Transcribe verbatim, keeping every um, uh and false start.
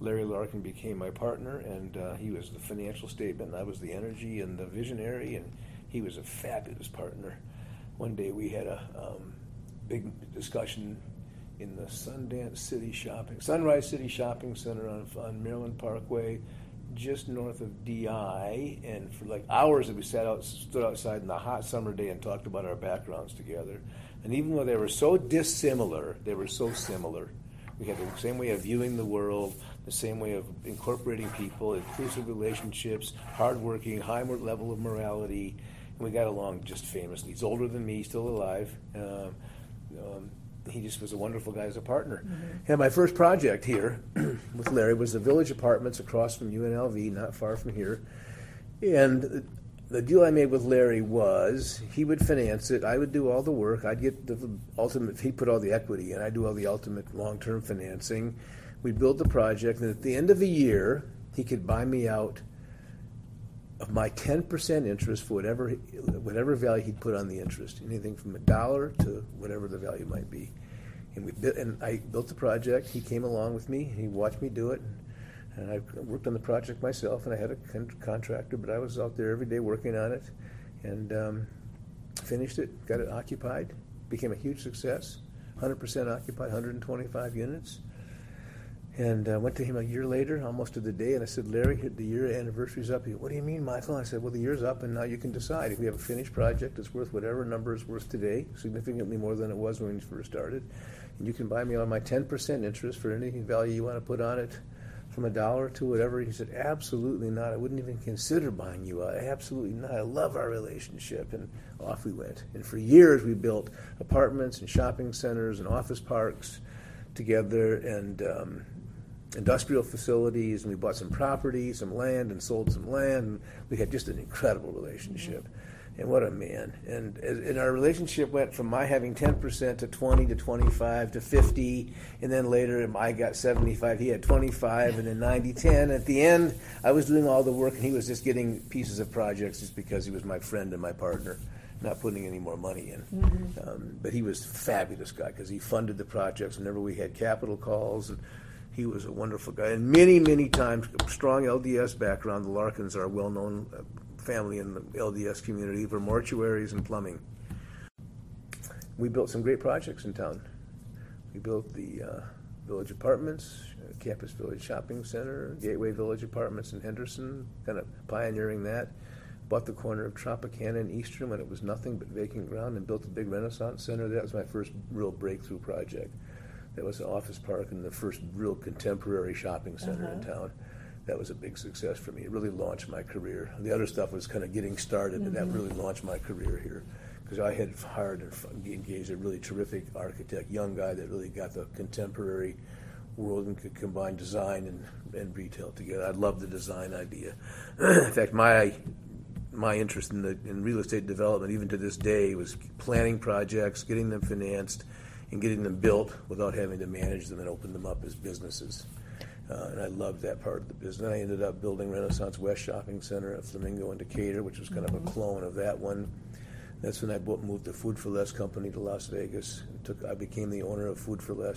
Larry Larkin became my partner, and uh, he was the financial statement, and I was the energy and the visionary, and he was a fabulous partner. One day we had a um, big discussion in the Sundance City Shopping, Sunrise City Shopping Center on, on Maryland Parkway, just north of D I, and for like hours we sat out, stood outside in the hot summer day and talked about our backgrounds together. And even though they were so dissimilar, they were so similar. We had the same way of viewing the world, the same way of incorporating people, inclusive relationships, hardworking, high level of morality, and we got along just famously. He's older than me, still alive. Um, um, he just was a wonderful guy as a partner. Mm-hmm. And my first project here with Larry was the Village Apartments across from U N L V, not far from here. And the deal I made with Larry was he would finance it, I would do all the work, I'd get the ultimate, he'd put all the equity in, I'd do all the ultimate long-term financing. We'd build the project, and at the end of the year, he could buy me out of my ten percent interest for whatever whatever value he'd put on the interest, anything from a dollar to whatever the value might be. And we built, and I built the project. He came along with me. He watched me do it, and I worked on the project myself. And I had a con- contractor, but I was out there every day working on it, and um, finished it. Got it occupied. Became a huge success. one hundred percent occupied, one hundred twenty-five units. And I uh, went to him a year later, almost to the day, and I said, Larry, the year anniversary's up. He said, what do you mean, Michael? And I said, well, the year's up, and now you can decide. If we have a finished project, it's worth whatever number it's worth today, significantly more than it was when we first started. And you can buy me on my ten percent interest for any value you want to put on it, from a dollar to whatever. He said, absolutely not. I wouldn't even consider buying you out. Absolutely not. I love our relationship. And off we went. And for years, we built apartments and shopping centers and office parks together, and um, industrial facilities, and we bought some property, some land, and sold some land. And we had just an incredible relationship. Mm-hmm. And what a man. And, and our relationship went from my having ten percent to twenty to twenty-five to fifty, and then later I got seventy-five, he had twenty-five, and then ninety ten. At the end, I was doing all the work, and he was just getting pieces of projects just because he was my friend and my partner, not putting any more money in. Mm-hmm. Um, but he was a fabulous guy because he funded the projects whenever we had capital calls. And he was a wonderful guy. And many, many times, strong L D S background. The Larkins are a well-known family in the L D S community for mortuaries and plumbing. We built some great projects in town. We built the uh, Village Apartments, uh, Campus Village Shopping Center, Gateway Village Apartments in Henderson, kind of pioneering that. Bought the corner of Tropicana and Eastern when it was nothing but vacant ground, and built a big Renaissance Center. That was my first real breakthrough project. That was an office park and the first real contemporary shopping center uh-huh. in town. That was a big success for me. It really launched my career. The other stuff was kind of getting started, mm-hmm. but that really launched my career here. Because I had hired and engaged a really terrific architect, young guy that really got the contemporary world and could combine design and, and retail together. I loved the design idea. In fact, my my interest in the in real estate development, even to this day, was planning projects, getting them financed, and getting them built without having to manage them and open them up as businesses. Uh, and I loved that part of the business. I ended up building Renaissance West Shopping Center at Flamingo in Decatur, which was kind mm-hmm. of a clone of that one. That's when I moved the Food for Less company to Las Vegas. And took, I became the owner of Food for Less